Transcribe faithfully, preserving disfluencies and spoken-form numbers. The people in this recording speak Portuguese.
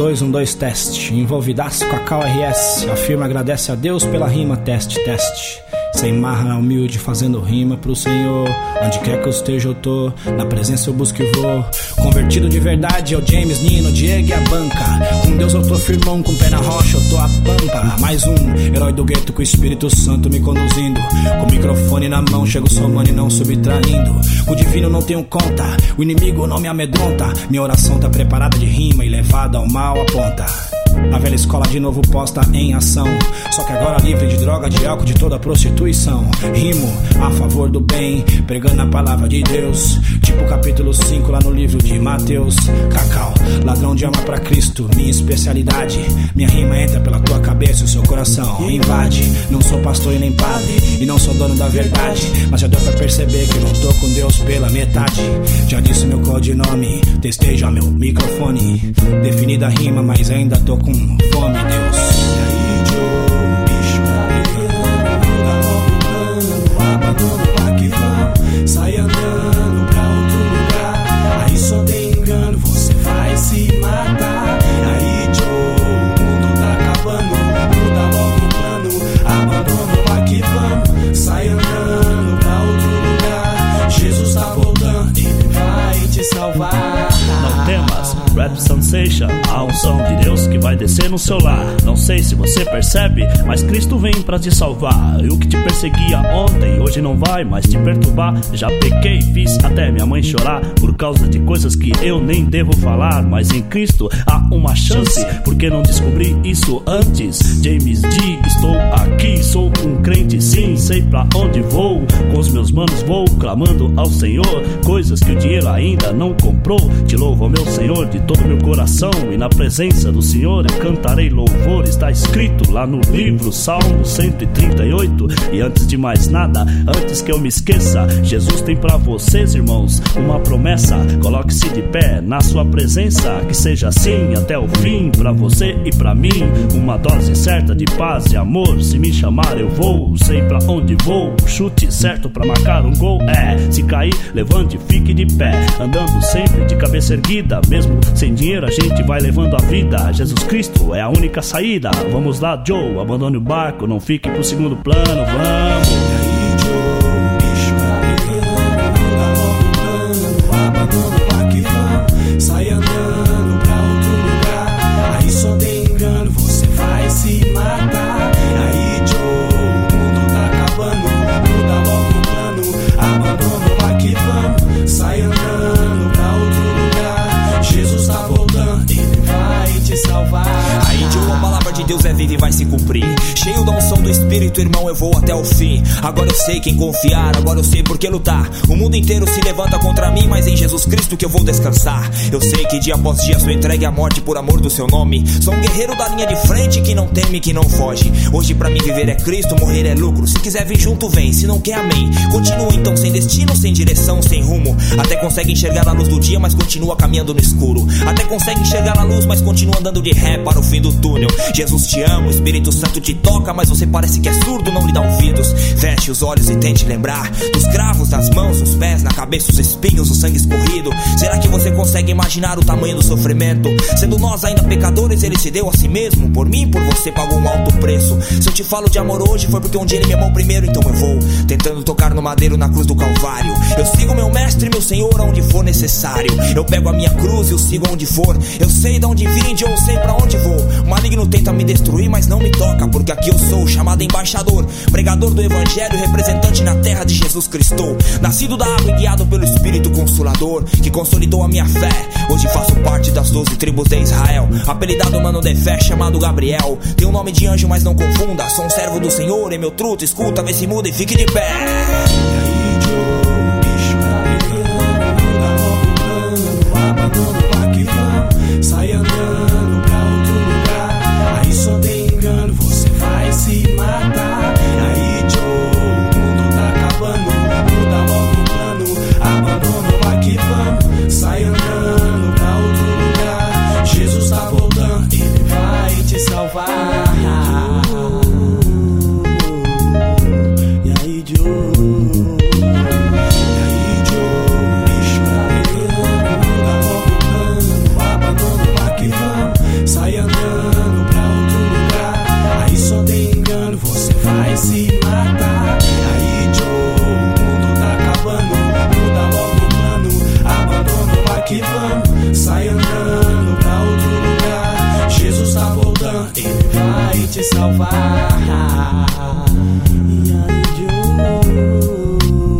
dois, um, dois, teste. Envolvidaço, Cacau R S. Afirma, agradece a Deus pela rima, teste, teste. Sem marra, humilde, fazendo rima pro Senhor. Onde quer que eu esteja eu tô, na presença eu busco e vou. Convertido de verdade é o James, Nino, Diego e a banca. Com Deus eu tô firmão, com pé na rocha eu tô a pampa. Mais um herói do gueto com o Espírito Santo me conduzindo. Com o microfone na mão, chego somando e não subtraindo. O divino não tenho conta, o inimigo não me amedronta. Minha oração tá preparada de rima e levada ao mal aponta. A velha escola de novo posta em ação, só que agora livre de droga, de álcool, de toda prostituição. Rimo a favor do bem, pregando a palavra de Deus, tipo capítulo cinco lá no livro de Mateus. Cacau, ladrão de alma pra Cristo, minha especialidade. Minha rima entra pela tua cabeça e o seu coração invade. Não sou pastor e nem padre, e não sou dono da verdade, mas já deu pra perceber que não tô com Deus pela metade. Já disse meu codinome, testei já meu microfone. Definida a rima, mas ainda tô com fome, Deus. E aí, Joe, bicho tá pegando, dá logo o plano, abandona pra que vamos, sai andando pra outro lugar. Aí só tem engano, você vai se matar. E aí, Joe, o mundo tá acabando, muda logo o plano, abandona pra que vamos, sai andando pra outro lugar. Jesus tá voltando, ele vai te salvar. Não temas, Rap Sensation, a unção de Deus que vai descer no seu lar. Não sei se você percebe, mas Cristo vem pra te salvar. E o que te perseguia ontem, hoje não vai mais te perturbar. Já pequei, fiz até minha mãe chorar por causa de coisas que eu nem devo falar. Mas em Cristo há uma chance, porque não descobri isso antes. James D, estou aqui, sou um crente sim, sei pra onde vou. Com os meus manos vou clamando ao Senhor, coisas que o dinheiro ainda não comprou. Te louvo ao meu Senhor de todo meu coração, e na presença do Senhor eu cantarei louvor. Está escrito lá no livro Salmo cento e trinta e oito. E antes de mais nada, antes que eu me esqueça, Jesus tem pra vocês, irmãos, uma promessa. Coloque-se de pé na sua presença, que seja assim até o fim, pra você e pra mim. Uma dose certa de paz e amor, se me chamar eu vou, sei pra onde vou. Chute certo pra marcar um gol, é, se cair, levante, fique de pé, andando sempre de cabeça erguida. Mesmo sem dinheiro a gente vai levando a vida, Jesus Cristo é a única saída. Vamos lá, Joe, abandone o barco, não fique pro segundo plano, vamos. E aí, Joe, bicho tá pegando, dá logo o plano, abandona pra que vamos, sai andando pra outro lugar. Aí só tem engano, você vai se matar. E aí, Joe, o mundo tá acabando, muda logo o plano, abandona pra que vamos, sai andando pra outro lugar. Jesus tá voltando, ele vai te salvar. Aí, Joe, a palavra de Deus é viva e vai se cumprir. Cheio da unção do Espírito, irmão, eu vou até o fim. Agora eu sei quem confiar, agora eu sei por que lutar. O mundo inteiro se levanta contra mim, mas em Jesus Cristo que eu vou descansar. Eu sei que dia após dia sou entregue à morte por amor do seu nome. Sou um guerreiro da linha de frente que não teme, que não foge. Hoje pra mim viver é Cristo, morrer é lucro. Se quiser vir junto, vem, se não quer, amém. Continua então sem destino, sem direção, sem rumo. Até consegue enxergar a luz do dia, mas continua caminhando no escuro. Até consegue enxergar a luz, mas continua andando de ré para o fim do túnel. Jesus te ama, o Espírito Santo te toca, mas você parece que é surdo, não lhe dá ouvidos. Feche os olhos e tente lembrar dos cravos nas mãos, nos pés, na cabeça, os espinhos, o sangue escorrido. Será que você consegue imaginar o tamanho do sofrimento? Sendo nós ainda pecadores, ele se deu a si mesmo. Por mim, por você, pagou um alto preço. Se eu te falo de amor hoje, foi porque um dia ele me amou primeiro. Então eu vou, tentando tocar no madeiro na cruz do Calvário. Eu sigo meu mestre, meu Senhor, aonde for necessário. Eu pego a minha cruz e eu sigo onde for. Eu sei de onde vim, eu sei pra onde vou. O maligno tenta me destruir, mas não me toca, porque aqui eu sou chamado embaixador, pregador do evangelho, representante na terra de Jesus Cristo. Nascido da água e guiado pelo Espírito Consolador, que consolidou a minha fé. Hoje faço parte das doze tribos de Israel, apelidado mano de fé, chamado Gabriel. Tenho nome de anjo, mas não confunda, sou um servo do Senhor, é meu truto, escuta, vê se muda e fique de pé. E aí, Joe, bicho tá pegando, dá logo o plano, abandona pra que vamos, sai andando pra outro lugar. Aí só tem engano, você vai se matar. E aí, Joe, o mundo tá acabando, muda logo o plano, abandona pra que vamos, sai andando pra outro lugar. Jesus tá voltando, ele vai te salvar. E aí, Joe, e aí, Joe, bicho tá pegando, dá logo o plano, abandona pra que clama, Ele vai te salvar. E aí, Joe?